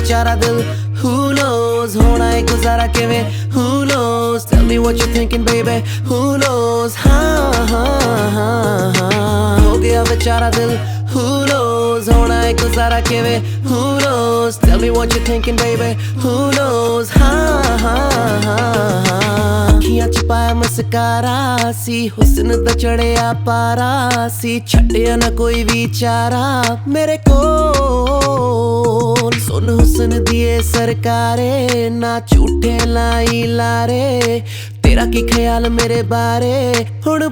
बेचारा दिल who knows होना है गुजारा किवें who knows tell me what you're thinking baby who knows हाँ हो गया बेचारा दिल who knows होना है गुजारा किवें who knows tell me what you're thinking baby who knows अखियां च पाया मस्कारा सी हुस्न दा चढ़िया पारा सी छड्डिया ना कोई विचारा मेरे कोल सुन हुस्न दिए सरकारे ना झूठे लाई लारे तेरा की ख्याल मेरे बारे हुण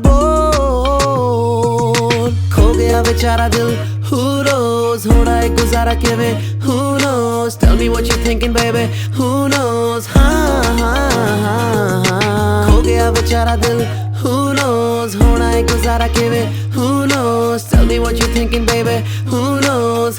बोल खो गया बेचारा दिल who knows होना है गुजारा किवें who knows tell me what you're thinking baby who knows खो गया बेचारा दिल who knows होना है गुजारा किवें who knows tell me what you're thinking baby who knows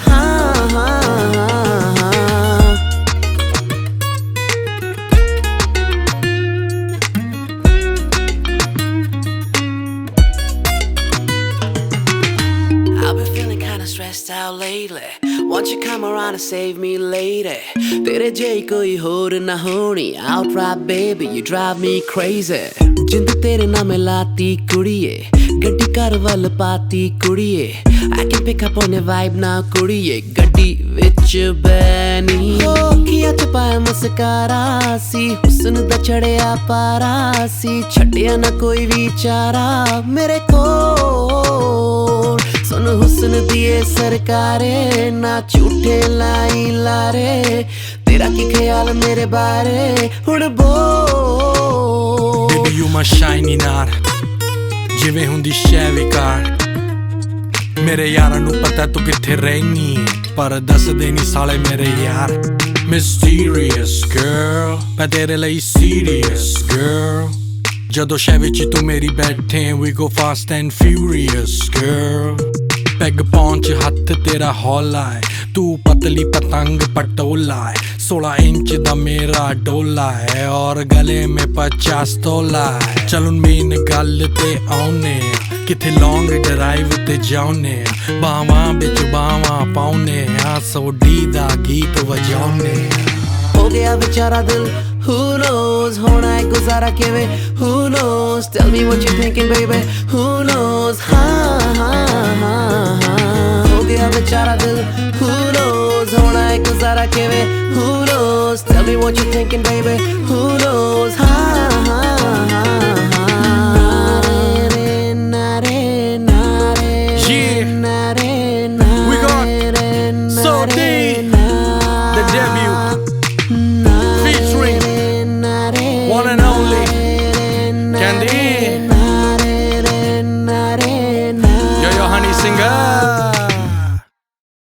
I've been feeling kinda stressed out lately Won't you come around and save me lady तेरे जई कोई होर ना होनी Outright baby you drive me crazy जिंद तेरे नाम लाती कुड़िए गड्डी कर वल पाती कुड़िए I can pick up on your vibe now कुड़िए गड्डी विच बैनी अखियां च पाया मस्कारा सी हुस्न दा चढ़िया पारा सी छड्डिया ना कोई विचारा मेरे कोल सुन हुस्न दिए सरकारे ना झूठे लाई लारे तेरा की ख्याल मेरे बारे हुण बोल Baby you my shiny nar जिवें हुंदी शै विकार मेरे यारां नूं पता तू कित्थे रहनी पर दसदे नी साले मेरे यार Mysterious girl मैं तेरे ਲਈ serious girl ਜਦੋਂ ਸ਼ੈ ਵਿੱਚ ਤੂੰ ਮੇਰੀ ਬੈਠੇ we go fast and furious girl peg ਪਾਉਣ ਚ ਹੱਥ ਤੇਰਾ ਹੌਲਾ ਹੈ ਤੂੰ ਪਤਲੀ ਪਤੰਗ ਪਟੋਲਾ ਹੈ 16 इंच दा मेरा डोला है और गले में 50 तोला है चल मेन गल ते आउने किथे लॉन्ग ड्राइव ते जाउने बावां बिच बावां पाउने सोडी दा गीत वजाउने हो गया बेचारा दिल who knows होना है गुजारा किवें who knows tell me what you're thinking baby who knows हो गया बेचारा दिल who knows होना है गुजारा किवें who knows tell me what you're thinking baby who knows we got So D the debut featuring one and only Candy Yo Honey Singer